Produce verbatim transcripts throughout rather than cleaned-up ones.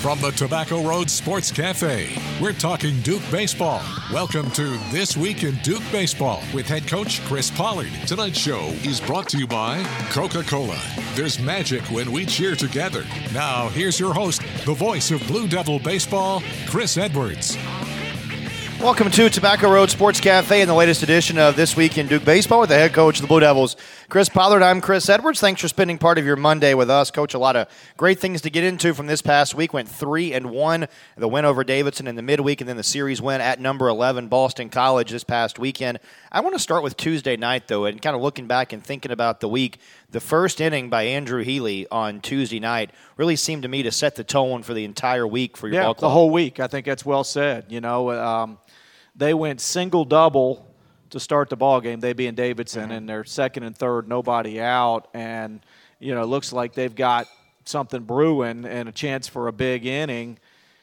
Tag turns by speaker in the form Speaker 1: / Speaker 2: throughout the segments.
Speaker 1: From the Tobacco Road Sports Cafe, we're talking Duke baseball. Welcome to This Week in Duke Baseball with head coach Chris Pollard. Tonight's show is brought to you by Coca-Cola. There's magic when we cheer together. Now, here's your host, the voice of Blue Devil baseball, Chris Edwards.
Speaker 2: Welcome to Tobacco Road Sports Cafe and the latest edition of This Week in Duke Baseball with the head coach of the Blue Devils, Chris Pollard. I'm Chris Edwards. Thanks for spending part of your Monday with us. Coach, a lot of great things to get into from this past week. Went three and one, the win over Davidson in the midweek, and then the series win at number eleven, Boston College, this past weekend. I want to start with Tuesday night, though, and kind of looking back and thinking about the week. The first inning by Andrew Healy on Tuesday night really seemed to me to set the tone for the entire week for your
Speaker 3: yeah,
Speaker 2: ball club.
Speaker 3: The whole week. I think that's well said. You know, um, they went single-double to start the ball game, they being Davidson, mm-hmm. and their second and third, nobody out. And, you know, it looks like they've got something brewing and a chance for a big inning.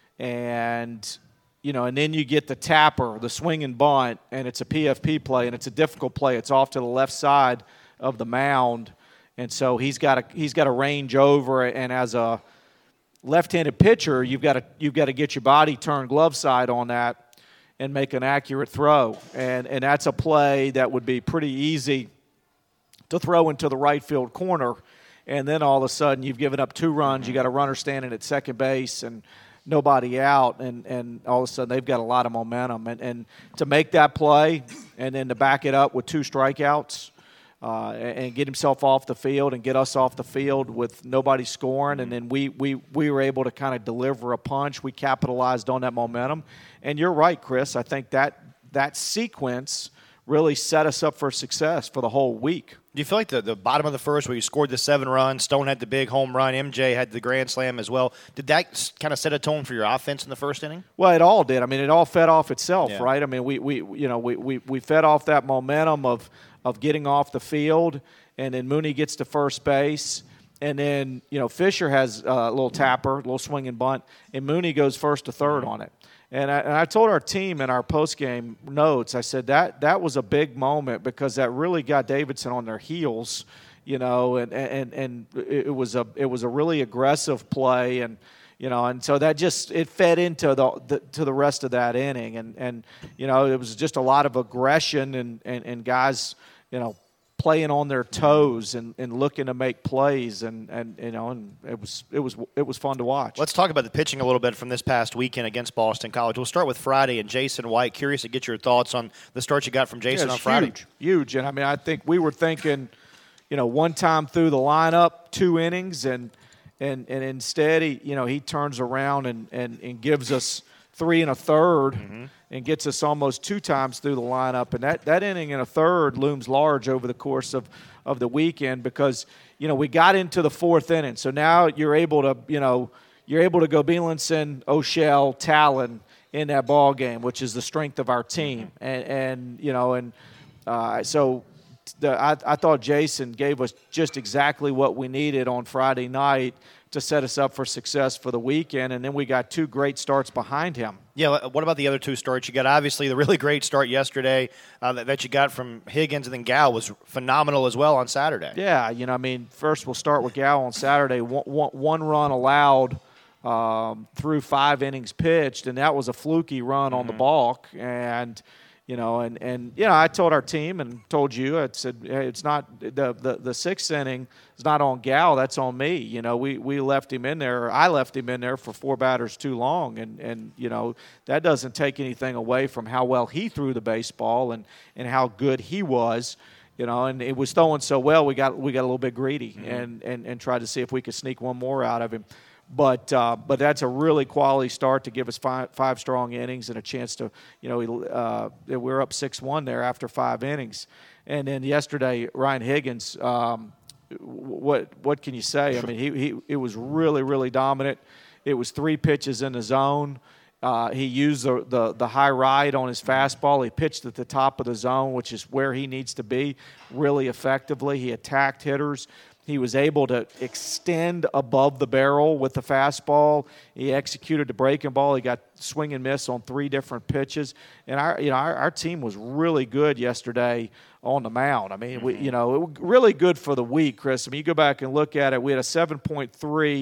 Speaker 3: And, you know, and then you get the tapper, the swing and bunt, and it's a P F P play, and it's a difficult play. It's off to the left side of the mound. And so he's got to he's got to range over, and as a left-handed pitcher, you've got to you've got to get your body turned glove side on that and make an accurate throw. And and that's a play that would be pretty easy to throw into the right field corner. And then all of a sudden you've given up two runs. You got a runner standing at second base and nobody out, and, and all of a sudden they've got a lot of momentum. And, and to make that play and then to back it up with two strikeouts, Uh, and get himself off the field and get us off the field with nobody scoring. And then we we, we were able to kind of deliver a punch. We capitalized on that momentum. And you're right, Chris. I think that that sequence really set us up for success for the whole week.
Speaker 2: Do you feel like the, the bottom of the first where you scored the seven runs, Stone had the big home run, M J had the grand slam as well, did that kind of set a tone for your offense in the first inning?
Speaker 3: Well, it all did. I mean, it all fed off itself,
Speaker 2: yeah.
Speaker 3: right? I mean, we, we you know we, we, we fed off that momentum of of getting off the field, and then Mooney gets to first base, and then, you know, Fisher has a little tapper, a little swing and bunt, and Mooney goes first to third on it. And I, and I told our team in our postgame notes, I said that that was a big moment because that really got Davidson on their heels, you know, and and, and it was a it was a really aggressive play, and you know, and so that just it fed into the, the to the rest of that inning, and and you know, it was just a lot of aggression and and, and guys, you know, playing on their toes and, and looking to make plays, and, and you know, and it was it was it was fun to watch.
Speaker 2: Let's talk about the pitching a little bit from this past weekend against Boston College. We'll start with Friday and Jason White. Curious to get your thoughts on the start you got from Jason
Speaker 3: yeah,
Speaker 2: on Friday.
Speaker 3: Huge, huge, and I mean, I think we were thinking, you know, one time through the lineup, two innings, and and and instead he, you know, he turns around and and, and gives us three and a third. Mm-hmm. And gets us almost two times through the lineup. And that, that inning and a third looms large over the course of, of the weekend because, you know, we got into the fourth inning. So now you're able to, you know, you're able to go Bielenson, O'Shell, Talon in that ball game, which is the strength of our team. And, and you know, and uh, so the, I, I thought Jason gave us just exactly what we needed on Friday night to set us up for success for the weekend. And then we got two great starts behind him.
Speaker 2: Yeah, what about the other two starts? You got obviously the really great start yesterday uh, that, that you got from Higgins, and then Gal was phenomenal as well on Saturday.
Speaker 3: Yeah, you know, I mean, first we'll start with Gal on Saturday. One, one, one run allowed um, through five innings pitched, and that was a fluky run mm-hmm. on the balk. And, you know, and, and you know, I told our team and told you, I said, hey, it's not the, the the sixth inning is not on Gal, that's on me. You know, we, we left him in there, I left him in there for four batters too long, and, and you know, that doesn't take anything away from how well he threw the baseball and, and how good he was. You know, and it was throwing so well, we got we got a little bit greedy mm-hmm. and, and, and tried to see if we could sneak one more out of him. But uh, but that's a really quality start to give us five, five strong innings and a chance to, you know, uh, we're up six one there after five innings. And then yesterday, Ryan Higgins, um, what what can you say? I mean, he, he it was really, really dominant. It was three pitches in the zone. Uh, he used the, the the high ride on his fastball. He pitched at the top of the zone, which is where he needs to be, really effectively. He attacked hitters. He was able to extend above the barrel with the fastball. He executed the breaking ball. He got swing and miss on three different pitches. And our, you know, our, our team was really good yesterday on the mound. I mean, we, you know, it was really good for the week, Chris. I mean, you go back and look at it. We had a seven point three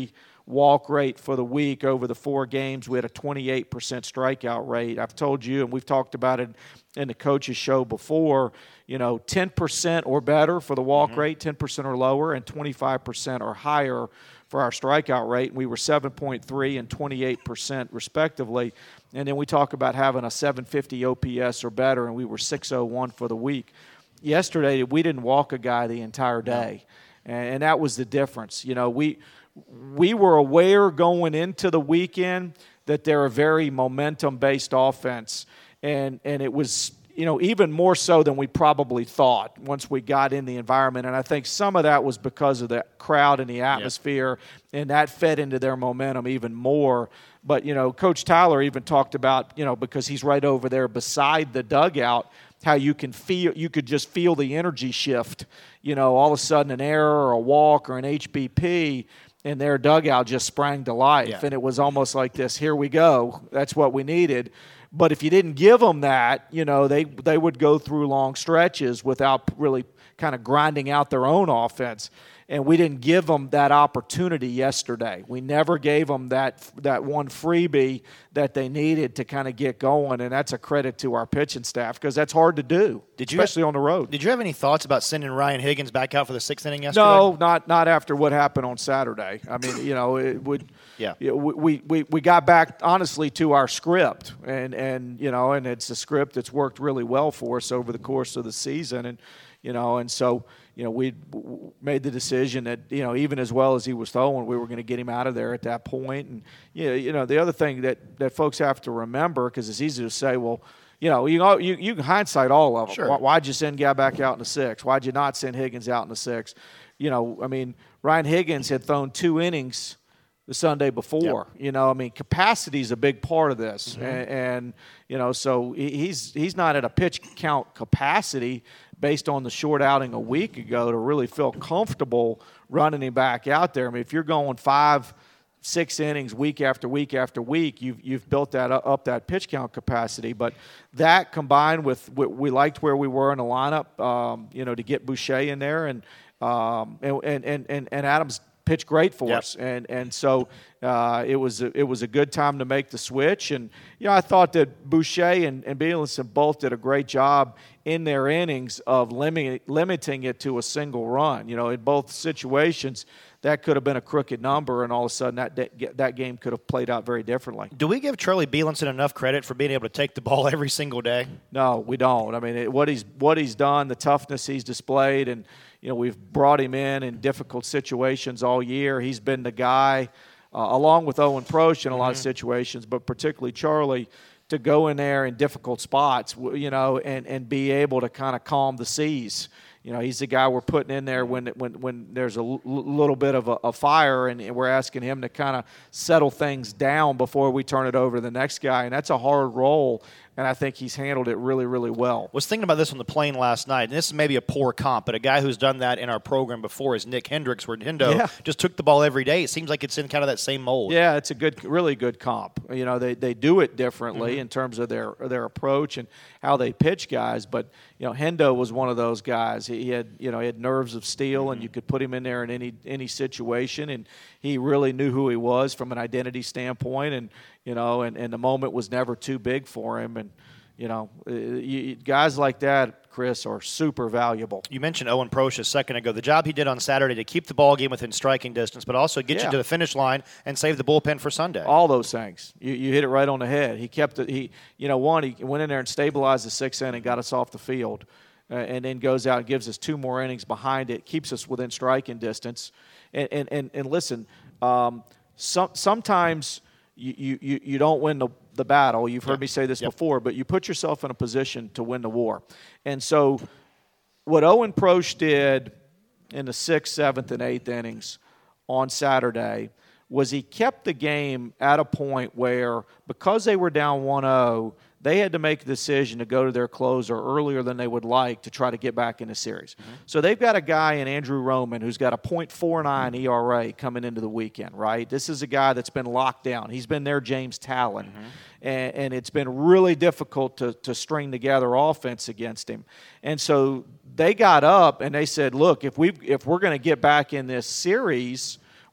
Speaker 3: walk rate for the week over the four games. We had a twenty-eight percent strikeout rate. I've told you, and we've talked about it in the coaches show before, you know, ten percent or better for the walk mm-hmm. rate, ten percent or lower, and twenty-five percent or higher for our strikeout rate. We were seven point three and twenty-eight percent respectively. And then we talk about having a seven fifty O P S or better, and we were six oh one for the week. Yesterday, we didn't walk a guy the entire day, and, and that was the difference. You know, we we were aware going into the weekend that they're a very momentum-based offense, and and it was, you know, even more so than we probably thought once we got in the environment. And I think some of that was because of the crowd and the atmosphere, yep. and that fed into their momentum even more. But, you know, Coach Tyler even talked about, you know, because he's right over there beside the dugout, how you can feel, you could just feel the energy shift. You know, all of a sudden an error or a walk or an H B P, and their dugout just sprang to life. Yeah. And it was almost like this, here we go, that's what we needed. But if you didn't give them that, you know, they they would go through long stretches without really kind of grinding out their own offense. And we didn't give them that opportunity yesterday. We never gave them that that one freebie that they needed to kind of get going, and that's a credit to our pitching staff because that's hard to do, did you especially have, on the road.
Speaker 2: Did you have any thoughts about sending Ryan Higgins back out for the sixth inning yesterday?
Speaker 3: No, not not after what happened on Saturday. I mean, you know, it would. Yeah, you know, we, we we got back honestly to our script, and and you know, and it's a script that's worked really well for us over the course of the season, and you know, and so. You know, we made the decision that, you know, even as well as he was throwing, we were going to get him out of there at that point. And, you know, you know the other thing that, that folks have to remember, because it's easy to say, well, you know, you know, you, you can hindsight all of them.
Speaker 2: Sure.
Speaker 3: Why, why'd you send Guy back out in the sixth? Why'd you not send Higgins out in the sixth? You know, I mean, Ryan Higgins had thrown two innings the Sunday before. Yep. You know, I mean, capacity is a big part of this. Mm-hmm. And, and, you know, so he's he's not at a pitch count capacity based on the short outing a week ago to really feel comfortable running him back out there. I mean, if you're going five, six innings week after week after week, you've you've built that up, that pitch count capacity. But that combined with we liked where we were in the lineup, um, you know, to get Boucher in there, and um, and, and and and Adams pitched great for yep. us, and and so uh, it was a, it was a good time to make the switch. And you know, I thought that Boucher and and Bielenson both did a great job in their innings of limiting limiting it to a single run. You know, in both situations, that could have been a crooked number, and all of a sudden that that game could have played out very differently.
Speaker 2: Do we give Charlie Bielenson enough credit for being able to take the ball every single day?
Speaker 3: No, we don't. I mean, it, what he's what he's done, the toughness he's displayed, and you know, we've brought him in in difficult situations all year. He's been the guy, uh, along with Owen Prosch in a mm-hmm. lot of situations, but particularly Charlie, to go in there in difficult spots, you know, and, and be able to kind of calm the seas. You know, he's the guy we're putting in there when when when there's a l- little bit of a, a fire, and we're asking him to kind of settle things down before we turn it over to the next guy. And that's a hard role, and I think he's handled it really, really well.
Speaker 2: I was thinking about this on the plane last night, and this is maybe a poor comp, but a guy who's done that in our program before is Nick Hendricks, where Hendo yeah. just took the ball every day. It seems like it's in kind of that same mold.
Speaker 3: Yeah, it's a good, really good comp. You know, they, they do it differently mm-hmm. in terms of their their approach and how they pitch guys, but you know, Hendo was one of those guys. He had, you know, he had nerves of steel, mm-hmm. and you could put him in there in any any situation, and he really knew who he was from an identity standpoint, and you know, and, and the moment was never too big for him, and you know, you, guys like that, Chris, are super valuable.
Speaker 2: You mentioned Owen Prosch a second ago. The job he did on Saturday to keep the ball game within striking distance, but also get yeah. you to the finish line and save the bullpen for Sunday.
Speaker 3: All those things. You, you hit it right on the head. He kept it. He, you know, one, he went in there and stabilized the sixth inning, got us off the field, uh, and then goes out and gives us two more innings behind it, keeps us within striking distance. And and and, and listen, um, some sometimes you, you you don't win the the battle. You've heard yep. me say this yep. before, but you put yourself in a position to win the war. And so what Owen Prosch did in the sixth, seventh, and eighth innings on Saturday was he kept the game at a point where, because they were down one oh, they had to make a decision to go to their closer earlier than they would like to try to get back in the series. Mm-hmm. So they've got a guy in Andrew Roman who's got a point four nine E R A coming into the weekend, right? This is a guy that's been locked down. He's been their James Talon. Mm-hmm. And, and it's been really difficult to, to string together offense against him. And so they got up and they said, look, if, we if we're going to get back in this series,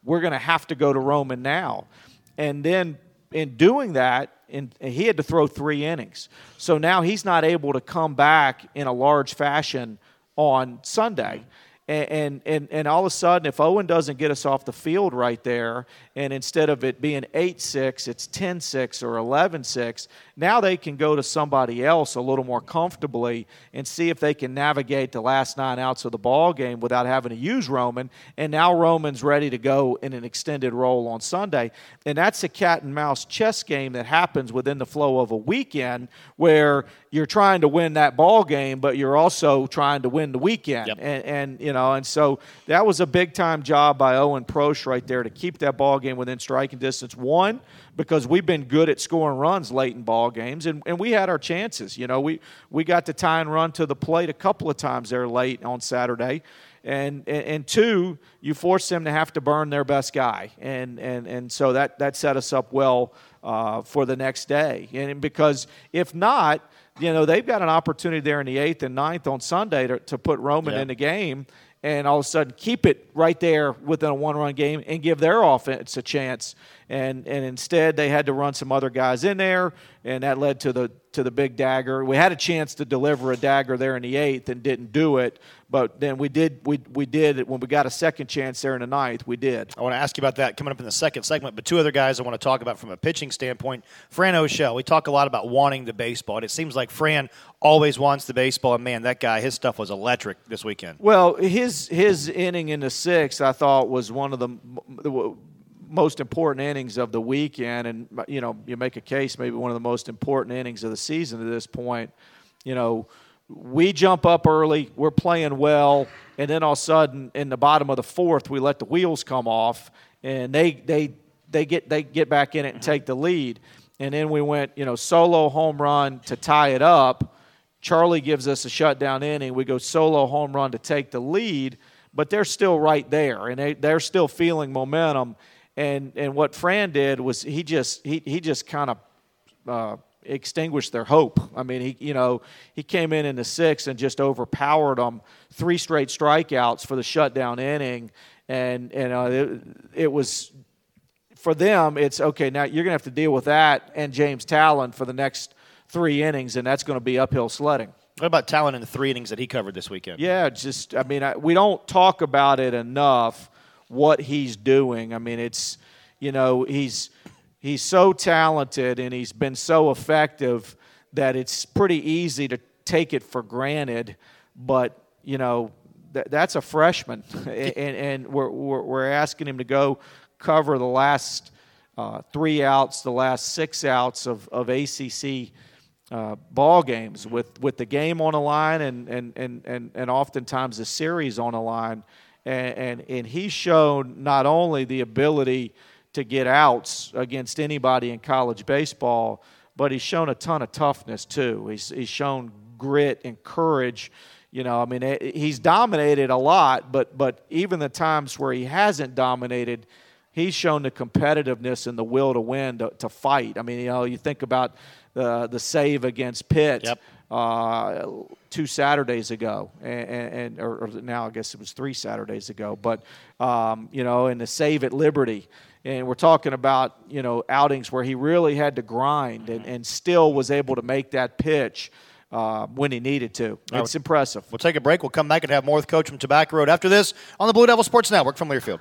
Speaker 3: we're going to have to go to Roman now. And then in doing that, in, he had to throw three innings. So now he's not able to come back in a large fashion on Sunday. And, and and and all of a sudden, if Owen doesn't get us off the field right there, and instead of it being eight six, it's ten six or eleven six, now they can go to somebody else a little more comfortably and see if they can navigate the last nine outs of the ball game without having to use Roman. And now Roman's ready to go in an extended role on Sunday. And that's a cat and mouse chess game that happens within the flow of a weekend where you're trying to win that ball game, but you're also trying to win the weekend.
Speaker 2: Yep.
Speaker 3: And, and you know, and so that was a big-time job by Owen Prosch right there to keep that ball game within striking distance. One, because we've been good at scoring runs late in ball games, and, and we had our chances. You know, we, we got to tie and run to the plate a couple of times there late on Saturday. And, and and two, you force them to have to burn their best guy. And and, and so that, that set us up well uh, for the next day. And because if not, you know, they've got an opportunity there in the eighth and ninth on Sunday to, to put Roman
Speaker 2: yeah.
Speaker 3: in the game and all of a sudden keep it right there within a one-run game and give their offense a chance. And and instead they had to run some other guys in there, and that led to the to the big dagger. We had a chance to deliver a dagger there in the eighth and didn't do it, but then we did we we did it when we got a second chance there in the ninth. We did.
Speaker 2: I want to ask you about that coming up in the second segment, but two other guys I want to talk about from a pitching standpoint. Fran O'Shell, we talk a lot about wanting the baseball, and it seems like Fran always wants the baseball, and man, that guy, his stuff was electric this weekend.
Speaker 3: Well, his his inning in the sixth, I thought, was one of the, the most important innings of the weekend, and you know, you make a case maybe one of the most important innings of the season to this point. You know, we jump up early, we're playing well, and then all of a sudden in the bottom of the fourth we let the wheels come off, and they they they get they get back in it and take the lead. And then we went, you know, solo home run to tie it up. Charlie gives us a shutdown inning. We go solo home run to take the lead, but they're still right there, and they, they're still feeling momentum. And and what Fran did was he just he he just kind of uh, extinguished their hope. I mean, he you know he came in in the sixth and just overpowered them. Three straight strikeouts for the shutdown inning, and and uh, it, it was for them. It's okay. Now you're gonna have to deal with that and James Talon for the next three innings, and that's going to be uphill sledding.
Speaker 2: What about Talon in the three innings that he covered this weekend?
Speaker 3: Yeah, just I mean I, we don't talk about it enough. What he's doing. I mean, it's, you know, he's he's so talented and he's been so effective that it's pretty easy to take it for granted. But, you know, th- that's a freshman, and, and we're, we're we're asking him to go cover the last uh, three outs, the last six outs of, of A C C uh, ball games with, with the game on the line and, and, and, and, and oftentimes the series on the line. And, and and he's shown not only the ability to get outs against anybody in college baseball, but he's shown a ton of toughness too. He's he's shown grit and courage. You know, I mean, he's dominated a lot, but but even the times where he hasn't dominated, he's shown the competitiveness and the will to win, to, to fight. I mean, you know, you think about the the save against Pitt.
Speaker 2: Yep.
Speaker 3: Uh, two Saturdays ago, and, and or, or now I guess it was three Saturdays ago, but um, you know, and the save at Liberty, and we're talking about you know outings where he really had to grind and, and still was able to make that pitch uh, when he needed to. It's impressive.
Speaker 2: We'll take a break. We'll come back and have more with Coach from Tobacco Road after this on the Blue Devil Sports Network from Learfield.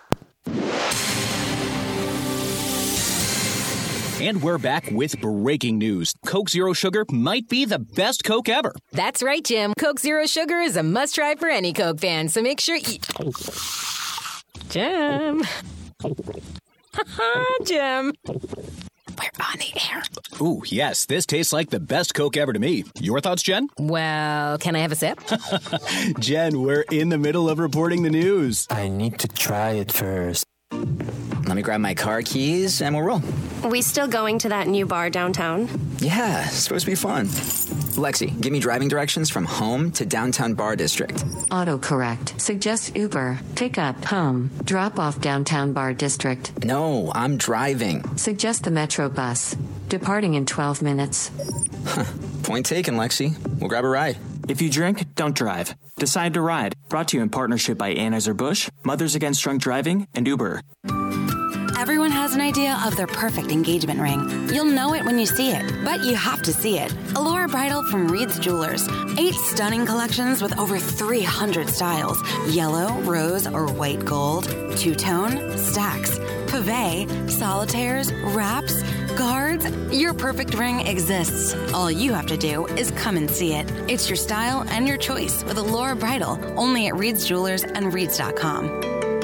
Speaker 4: And we're back with breaking news. Coke Zero Sugar might be the best Coke ever.
Speaker 5: That's right, Jim. Coke Zero Sugar is a must-try for any Coke fan, so make sure you... Jim. Jim. We're on the air.
Speaker 4: Ooh, yes, this tastes like the best Coke ever to me. Your thoughts, Jen?
Speaker 5: Well, can I have a sip?
Speaker 4: Jen, we're in the middle of reporting the news.
Speaker 6: I need to try it first.
Speaker 7: Let me grab my car keys and we'll roll.
Speaker 8: We still going to that new bar downtown?
Speaker 7: Yeah, it's supposed to be fun. Lexi, give me driving directions from home to downtown Bar District.
Speaker 9: Autocorrect. Suggest Uber. Pick up. Home. Drop off downtown Bar District.
Speaker 7: No, I'm driving.
Speaker 9: Suggest the Metro bus. Departing in twelve minutes.
Speaker 7: Huh. Point taken, Lexi. We'll grab a ride.
Speaker 4: If you drink, don't drive. Decide to ride. Brought to you in partnership by Anheuser-Busch, Mothers Against Drunk Driving, and Uber.
Speaker 10: Everyone has an idea of their perfect engagement ring. You'll know it when you see it, but you have to see it. Allure Bridal from Reed's Jewelers. Eight stunning collections with over three hundred styles. Yellow, rose, or white gold. Two-tone, stacks, pave, solitaires, wraps, guards. Your perfect ring exists. All you have to do is come and see it. It's your style and your choice with Allure Bridal. Only at Reed's Jewelers and Reeds dot com.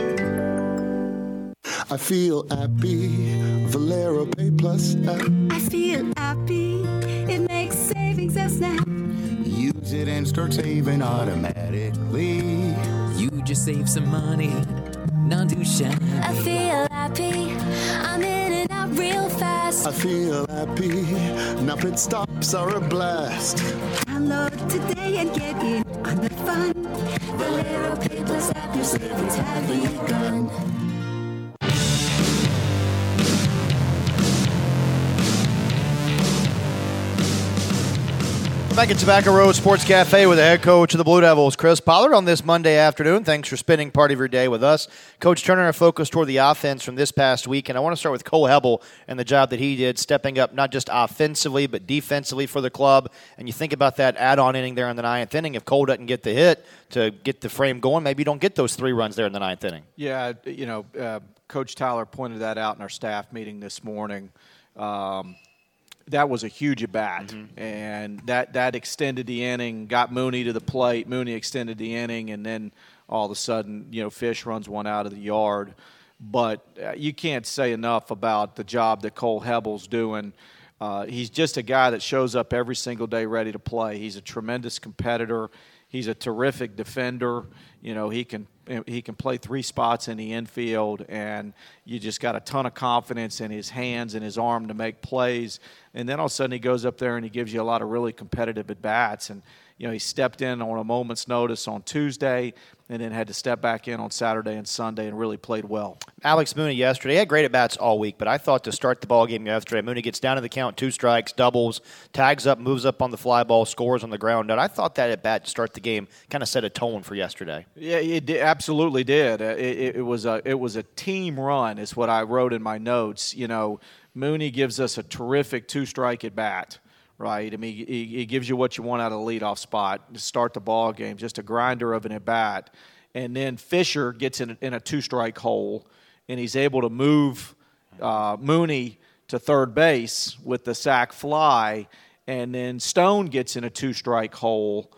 Speaker 11: I feel happy, Valero Pay Plus app.
Speaker 12: I feel happy, it makes savings a snap.
Speaker 11: Use it and start saving automatically.
Speaker 13: You just save some money, not too shabby.
Speaker 12: I feel happy, I'm in and out real fast.
Speaker 11: I feel happy, now pit stops are a blast.
Speaker 12: Download today and get in on the fun. Valero Pay Plus app, your savings have begun.
Speaker 2: Back at Tobacco Road Sports Cafe with the head coach of the Blue Devils, Chris Pollard, on this Monday afternoon. Thanks for spending part of your day with us. Coach, turning our focus toward the offense from this past week, and I want to start with Cole Hebel and the job that he did, stepping up not just offensively but defensively for the club. And you think about that add-on inning there in the ninth inning. If Cole doesn't get the hit to get the frame going, maybe you don't get those three runs there in the ninth inning.
Speaker 3: Yeah, you know, uh, Coach Tyler pointed that out in our staff meeting this morning. Um, That was a huge at-bat, mm-hmm. and that, that extended the inning, got Mooney to the plate. Mooney extended the inning, and then all of a sudden, you know, Fish runs one out of the yard. But uh, you can't say enough about the job that Cole Hebel's doing. Uh, he's just a guy that shows up every single day ready to play. He's a tremendous competitor. He's a terrific defender. You know, he can he can play three spots in the infield, and you just got a ton of confidence in his hands and his arm to make plays. And then all of a sudden he goes up there and he gives you a lot of really competitive at-bats. And, you know, he stepped in on a moment's notice on Tuesday and then had to step back in on Saturday and Sunday and really played well.
Speaker 2: Alex Mooney yesterday, he had great at-bats all week, but I thought to start the ball game yesterday, Mooney gets down to the count, two strikes, doubles, tags up, moves up on the fly ball, scores on the ground. And I thought that at-bat to start the game kind of set a tone for yesterday.
Speaker 3: Yeah, it did, absolutely did. It, it, it was a it was a team run is what I wrote in my notes. You know, Mooney gives us a terrific two-strike at-bat, right? I mean, he, he gives you what you want out of the leadoff spot to start the ball game, just a grinder of an at-bat. And then Fisher gets in a, in a two-strike hole, and he's able to move uh, Mooney to third base with the sac fly, and then Stone gets in a two-strike hole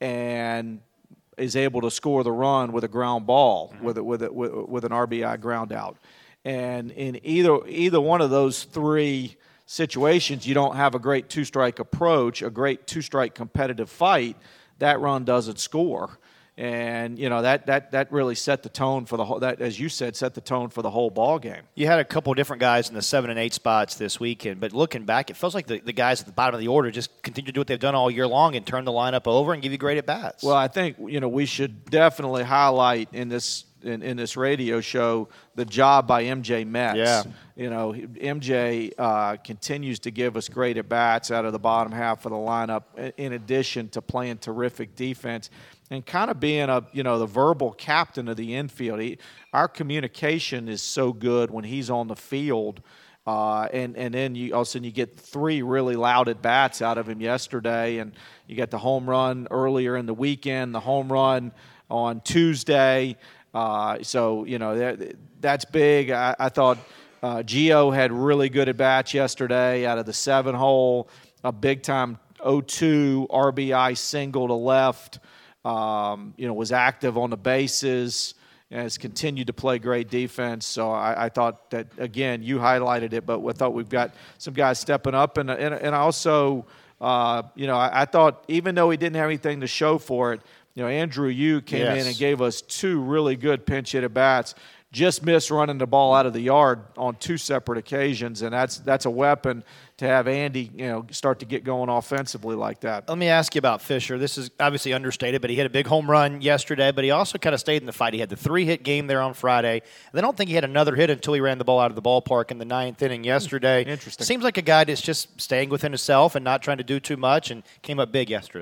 Speaker 3: and is able to score the run with a ground ball, mm-hmm. with, a, with, a, with, with an R B I ground out. And in either either one of those three situations, you don't have a great two-strike approach, a great two-strike competitive fight, that run doesn't score. And, you know, that, that, that really set the tone for the whole – that, as you said, set the tone for the whole ball game.
Speaker 2: You had a couple different guys in the seven and eight spots this weekend, but looking back, it feels like the, the guys at the bottom of the order just continue to do what they've done all year long and turn the lineup over and give you great at-bats.
Speaker 3: Well, I think, you know, we should definitely highlight in this in, in this radio show the job by M J Metz.
Speaker 2: Yeah.
Speaker 3: You know, M J uh, continues to give us great at-bats out of the bottom half of the lineup in addition to playing terrific defense. And kind of being a, you know, the verbal captain of the infield. He, our communication is so good when he's on the field. Uh, and, and then you, all of a sudden you get three really loud at-bats out of him yesterday. And you got the home run earlier in the weekend, the home run on Tuesday. Uh, so, you know, that, that's big. I, I thought uh, Gio had really good at-bats yesterday out of the seven hole. A big-time oh two R B I single to left. Um, you know, was active on the bases and has continued to play great defense. So I, I thought that, again, you highlighted it, but I thought we've got some guys stepping up. And and, and also, uh, you know, I, I thought even though he didn't have anything to show for it, you know, Andrew Yu came
Speaker 2: yes.
Speaker 3: in and gave us two really good pinch hit at-bats. Just missed running the ball out of the yard on two separate occasions, and that's that's a weapon to have Andy, you know, start to get going offensively like that.
Speaker 2: Let me ask you about Fisher. This is obviously understated, but he hit a big home run yesterday, but he also kind of stayed in the fight. He had the three-hit game there on Friday. And I don't think he had another hit until he ran the ball out of the ballpark in the ninth inning yesterday.
Speaker 3: Interesting.
Speaker 2: Seems like a guy that's just staying within himself and not trying to do too much and came up big yesterday.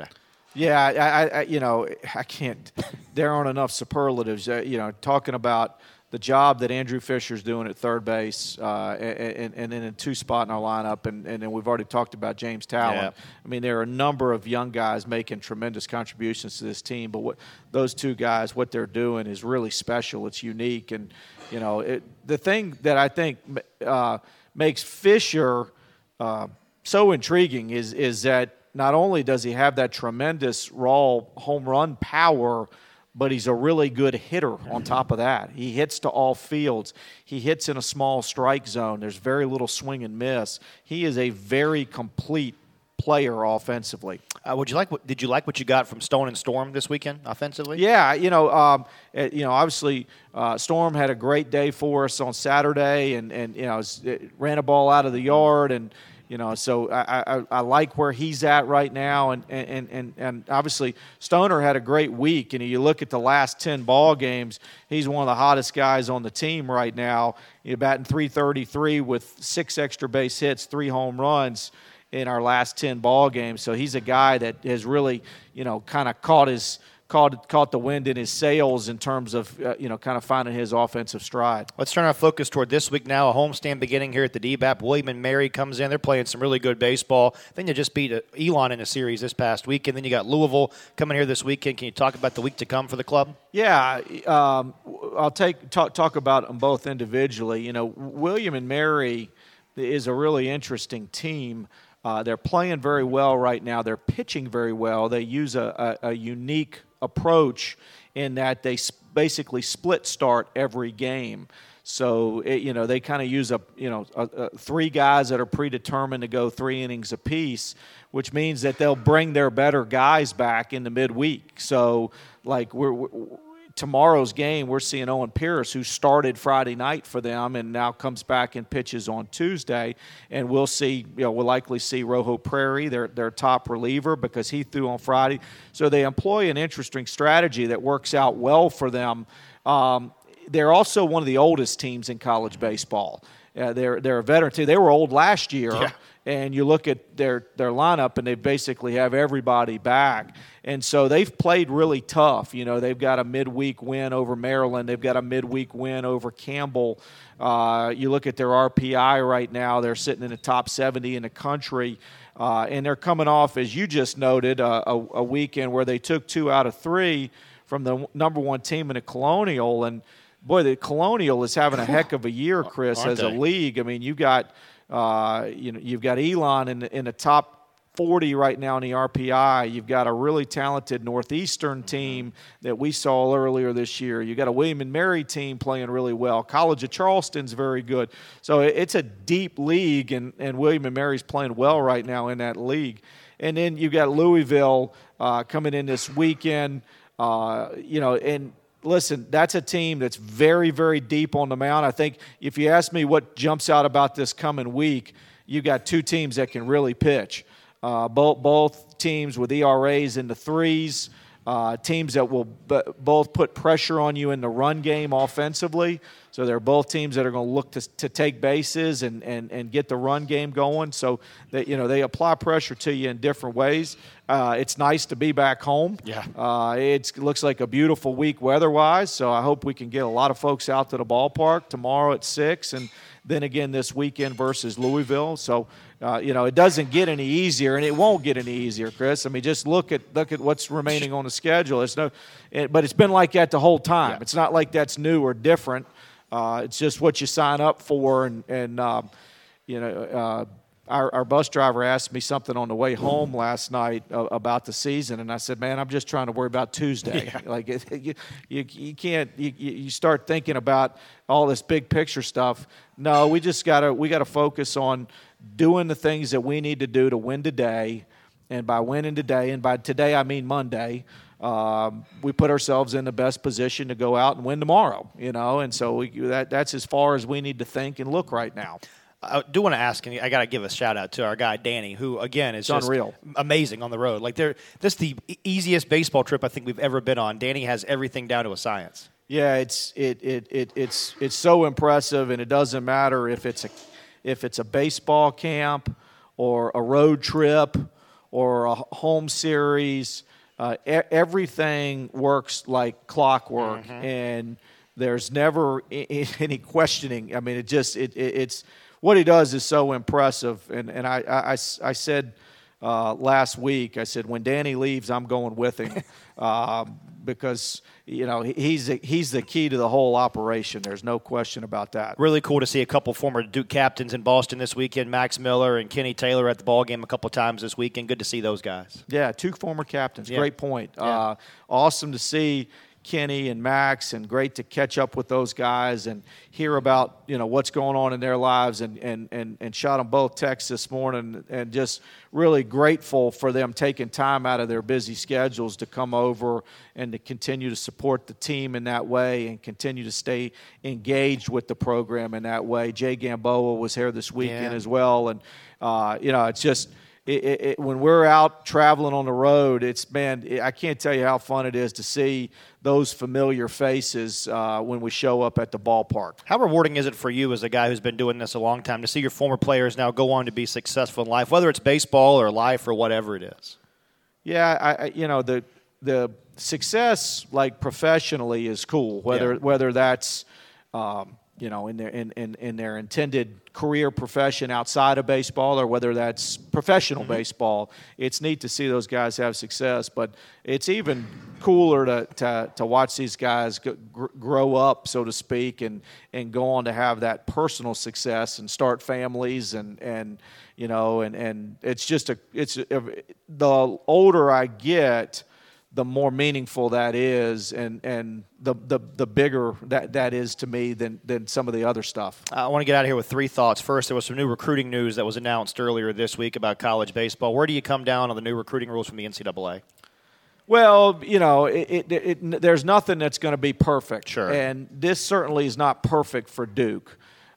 Speaker 3: Yeah, I, I, you know, I can't. There aren't enough superlatives. Uh, you know, talking about the job that Andrew Fisher's doing at third base, uh, and, and then in two spot in our lineup, and, and then we've already talked about James Talon.
Speaker 2: Yeah.
Speaker 3: I mean, there are a number of young guys making tremendous contributions to this team, but what those two guys, what they're doing is really special. It's unique, and you know, it, the thing that I think uh, makes Fisher uh, so intriguing is is that not only does he have that tremendous raw home run power, but he's a really good hitter on top of that. He hits to all fields. He hits in a small strike zone. There's very little swing and miss. He is a very complete player offensively.
Speaker 2: Uh, would you like? What, did you like what you got from Stone and Storm this weekend offensively?
Speaker 3: Yeah, you know, um, you know, obviously uh, Storm had a great day for us on Saturday, and and you know, it ran a ball out of the yard, and you know, so I, I, I like where he's at right now, and, and, and, and obviously Stoner had a great week. And you look at the last ten ball games, he's one of the hottest guys on the team right now. He's batting three thirty-three with six extra base hits, three home runs in our last ten ball games. So he's a guy that has really, you know, kind of caught his caught caught the wind in his sails in terms of, uh, you know, kind of finding his offensive stride.
Speaker 2: Let's turn our focus toward this week now. A homestand beginning here at the D B A P. William and Mary comes in. They're playing some really good baseball. I think they just beat Elon in a series this past week. And then you got Louisville coming here this weekend. Can you talk about the week to come for the club?
Speaker 3: Yeah, um, I'll take talk, talk about them both individually. You know, William and Mary is a really interesting team. Uh, they're playing very well right now. They're pitching very well. They use a, a, a unique approach in that they basically split start every game. So, it, you know, they kind of use a, you know, a, a three guys that are predetermined to go three innings apiece, which means that they'll bring their better guys back in the midweek. So, like, we're, we're tomorrow's game, we're seeing Owen Pierce, who started Friday night for them and now comes back and pitches on Tuesday. And we'll see, you know, we'll likely see Rojo Prairie, their their top reliever, because he threw on Friday. So they employ an interesting strategy that works out well for them. Um, they're also one of the oldest teams in college baseball. Uh, they're they're a veteran team. They were old last year. Yeah. And you look at their, their lineup, and they basically have everybody back. And so they've played really tough. You know, they've got a midweek win over Maryland. They've got a midweek win over Campbell. Uh, you look at their R P I right now. They're sitting in the top seventy in the country. Uh, and they're coming off, as you just noted, uh, a, a weekend where they took two out of three from the number one team in the Colonial. And, boy, the Colonial is having a heck of a year, Chris,
Speaker 2: Aren't
Speaker 3: as
Speaker 2: they?
Speaker 3: a league. I mean, you got – Uh, you know, you've got Elon in the, in the top forty right now in the R P I. You've got a really talented Northeastern team that we saw earlier this year. You've got a William and Mary team playing really well. College of Charleston's very good. So it's a deep league, and, and William and Mary's playing well right now in that league. And then you've got Louisville uh, coming in this weekend, uh, you know, and – listen, that's a team that's very, very deep on the mound. I think if you ask me what jumps out about this coming week, you got two teams that can really pitch. Uh, both both teams with E R As in the threes, uh, teams that will b- both put pressure on you in the run game offensively. So they're both teams that are going to look to to take bases and, and, and get the run game going. So that, you know, they apply pressure to you in different ways. Uh, it's nice to be back home.
Speaker 2: Yeah.
Speaker 3: Uh, it looks like a beautiful week weather-wise, so I hope we can get a lot of folks out to the ballpark tomorrow at six, and then again this weekend versus Louisville. So, uh, you know, it doesn't get any easier, and it won't get any easier, Chris. I mean, just look at look at what's remaining on the schedule. It's no, it, but it's been like that the whole time. Yeah. It's not like that's new or different. Uh, it's just what you sign up for, and, and uh, you know, uh, our, our bus driver asked me something on the way home last night uh, about the season, and I said, man, I'm just trying to worry about Tuesday. Yeah. Like, it, you, you, you can't you, you start thinking about all this big picture stuff. No, we just got to we got to focus on doing the things that we need to do to win today, and by winning today, and by today I mean Monday, Um, we put ourselves in the best position to go out and win tomorrow, you know, and so we, that that's as far as we need to think and look right now.
Speaker 2: I do want to ask, and I got to give a shout out to our guy Danny, who again is
Speaker 3: it's
Speaker 2: just
Speaker 3: unreal,
Speaker 2: amazing on the road. Like they're this is the easiest baseball trip I think we've ever been on. Danny has everything down to a science.
Speaker 3: Yeah, it's it it, it it's it's so impressive, and it doesn't matter if it's a if it's a baseball camp or a road trip or a home series. uh, e- everything works like clockwork,
Speaker 2: Mhm.
Speaker 3: and there's never I- I- any questioning. I mean, it just it, it it's what he does is so impressive. And and I I, I, I said uh, last week, I said when Danny leaves, I'm going with him um, because you know he's a, he's the key to the whole operation. There's no question about that.
Speaker 2: Really cool to see a couple former Duke captains in Boston this weekend. Max Miller and Kenny Taylor at the ball game a couple times this weekend. Good to see those guys.
Speaker 3: Yeah, two former captains.
Speaker 2: Yeah.
Speaker 3: Great point.
Speaker 2: Yeah.
Speaker 3: Uh, awesome to see Kenny and Max, and great to catch up with those guys and hear about you know what's going on in their lives. And and and, and shot them both texts this morning, and just really grateful for them taking time out of their busy schedules to come over and to continue to support the team in that way and continue to stay engaged with the program in that way. Jay Gamboa was here this weekend
Speaker 2: Yeah.
Speaker 3: as well, and uh, you know it's just. It, it, it, when we're out traveling on the road, it's, man, it, I can't tell you how fun it is to see those familiar faces uh, when we show up at the ballpark.
Speaker 2: How rewarding is it for you as a guy who's been doing this a long time to see your former players now go on to be successful in life, whether it's baseball or life or whatever it is?
Speaker 3: Yeah, I, I you know, the the success, like professionally, is cool, whether
Speaker 2: Yeah.
Speaker 3: whether that's um, you know, in their in, in, in their intended career profession outside of baseball, or whether that's professional
Speaker 2: Mm-hmm.
Speaker 3: baseball. It's neat to see those guys have success, but it's even cooler to to, to watch these guys go, gr- grow up, so to speak, and, and go on to have that personal success and start families, and, and you know, and, and it's just a it's a, the older I get, the more meaningful that is, and, and the, the the bigger that, that is to me than, than some of the other stuff.
Speaker 2: I want to get out of here with three thoughts. First, there was some new recruiting news that was announced earlier this week about college baseball. Where do you come down on the new recruiting rules from the N C double A?
Speaker 3: Well, you know, it, it, it, there's nothing that's going to be perfect.
Speaker 2: Sure.
Speaker 3: And this certainly is not perfect for Duke.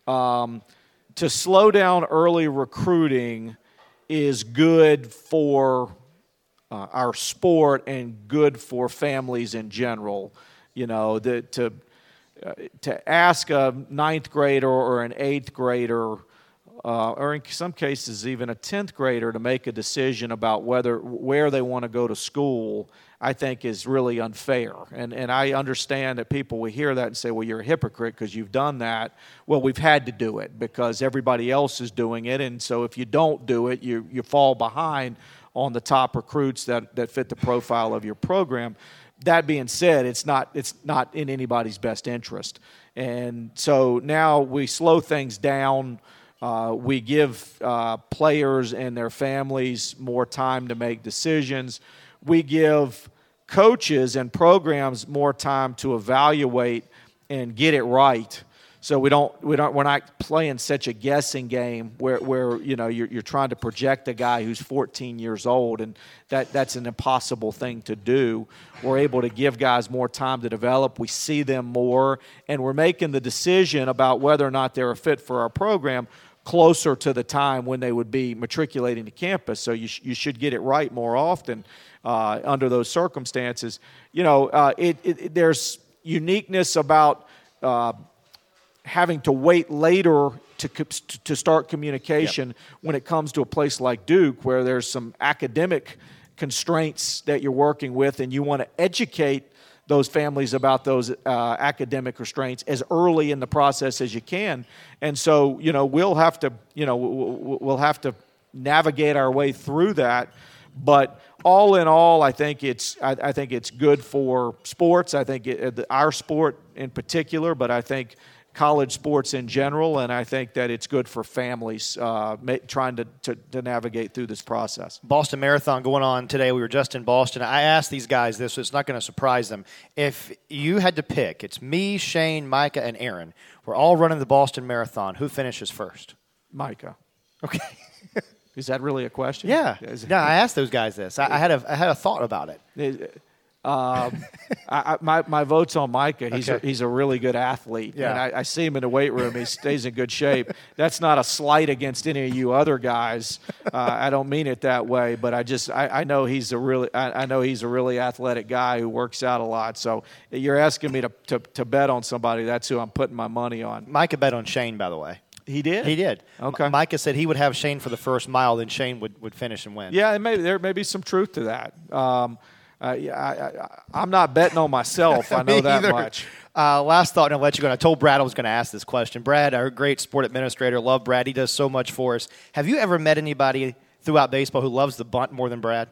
Speaker 3: Um, to slow down early recruiting is good for Uh, our sport and good for families in general. You know, the, to uh, to ask a ninth grader or an eighth grader, uh, or in some cases even a tenth grader, to make a decision about whether where they want to go to school, I think is really unfair. And and I understand that people will hear that and say, well, you're a hypocrite because you've done that. Well, we've had to do it because everybody else is doing it, and so if you don't do it, you you fall behind on the top recruits that, that fit the profile of your program. That being said, it's not it's not in anybody's best interest. And so now we slow things down. Uh, we give uh, players and their families more time to make decisions. We give coaches and programs more time to evaluate and get it right. So we don't we don't we're not playing such a guessing game where, where you know you're you're trying to project a guy who's fourteen years old, and that, that's an impossible thing to do. We're able to give guys more time to develop. We see them more, and we're making the decision about whether or not they're a fit for our program closer to the time when they would be matriculating to campus. So you sh- you should get it right more often uh, under those circumstances. You know, uh, it, it, it there's uniqueness about. Uh, having to wait later to to start communication yep. when it comes to a place like Duke, where there's some academic constraints that you're working with, and you want to educate those families about those uh, academic restraints as early in the process as you can. And so, you know, we'll have to, you know, we'll have to navigate our way through that. But all in all, I think it's I, I think it's good for sports. I think it, our sport in particular, but I think college sports in general, and I think that it's good for families uh, ma- trying to, to, to navigate through this process.
Speaker 2: Boston Marathon going on today. We were just in Boston. I asked these guys this, so it's not going to surprise them. If you had to pick, it's me, Shane, Micah, and Aaron. We're all running the Boston Marathon. Who finishes first?
Speaker 3: Micah.
Speaker 2: Okay.
Speaker 3: Is that really a question?
Speaker 2: Yeah. Yeah, I asked those guys this. I, I had a I had a thought about it.
Speaker 3: it Um, I, I, my my vote's on Micah. He's
Speaker 2: Okay.
Speaker 3: a, he's a really good athlete,
Speaker 2: Yeah.
Speaker 3: and I, I see him in the weight room. He stays in good shape. That's not a slight against any of you other guys. Uh, I don't mean it that way, but I just I, I know he's a really I, I know he's a really athletic guy who works out a lot. So you're asking me to, to to bet on somebody. That's who I'm putting my money on.
Speaker 2: Micah bet on Shane, by the way.
Speaker 3: He did?
Speaker 2: He did.
Speaker 3: Okay.
Speaker 2: M- Micah said he would have Shane for the first mile, then Shane would, would finish and win.
Speaker 3: Yeah, and maybe there may be some truth to that. Um, uh, yeah, I, I, I'm not betting on myself. I know that much.
Speaker 2: Uh, last thought, and I'll let you go. And I told Brad I was going to ask this question. Brad, our great sport administrator, love Brad. He does so much for us. Have you ever met anybody throughout baseball who loves the bunt more than Brad?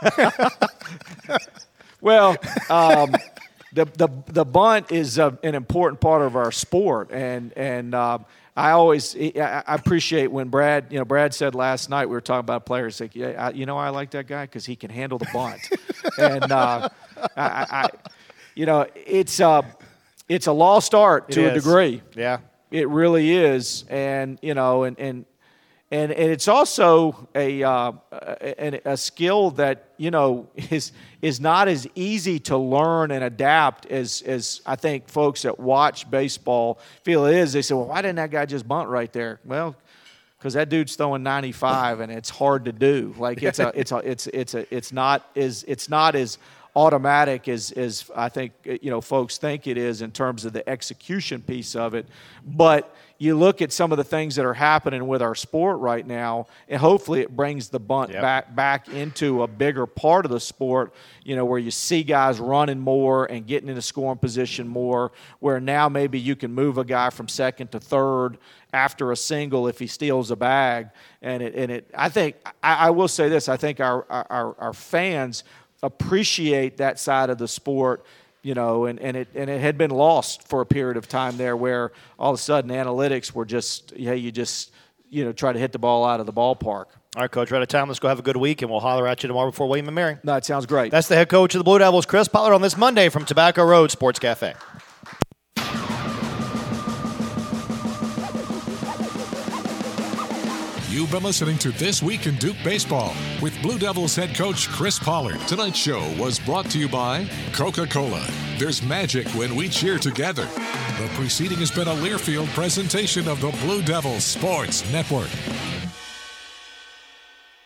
Speaker 3: Well, um, the, the the bunt is uh, an important part of our sport, and and uh, I always I appreciate when Brad, you know, Brad said last night we were talking about players like, yeah, I, you know, I like that guy because he can handle the bunt, and uh, I, I, you know, it's uh, it's a lost art to a degree.
Speaker 2: Yeah,
Speaker 3: it really is, and you know, and and. And, and it's also a, uh, a a skill that, you know, is is not as easy to learn and adapt as, as I think folks that watch baseball feel it is. They say, well, why didn't that guy just bunt right there? Well, because that dude's throwing ninety-five and it's hard to do. Like it's a it's a it's it's a it's not as it's not as automatic as as I think, you know, folks think it is in terms of the execution piece of it. But you look at some of the things that are happening with our sport right now, and hopefully it brings the bunt yep. back back into a bigger part of the sport, you know, where you see guys running more and getting into scoring position more, where now maybe you can move a guy from second to third after a single if he steals a bag. And it, and it I think, I, I will say this, I think our, our, our fans appreciate that side of the sport. You know, and, and it and it had been lost for a period of time there where all of a sudden analytics were just, yeah, you just, you know, try to hit the ball out of the ballpark.
Speaker 2: All right, Coach, we're out of time. Let's go have a good week, and we'll holler at you tomorrow before William and Mary.
Speaker 3: No, it sounds great.
Speaker 2: That's the head coach of the Blue Devils, Chris Pollard, on this Monday from Tobacco Road Sports Cafe.
Speaker 1: You've been listening to This Week in Duke Baseball with Blue Devils head coach Chris Pollard. Tonight's show was brought to you by Coca-Cola. There's magic when we cheer together. The preceding has been a Learfield presentation of the Blue Devils Sports Network.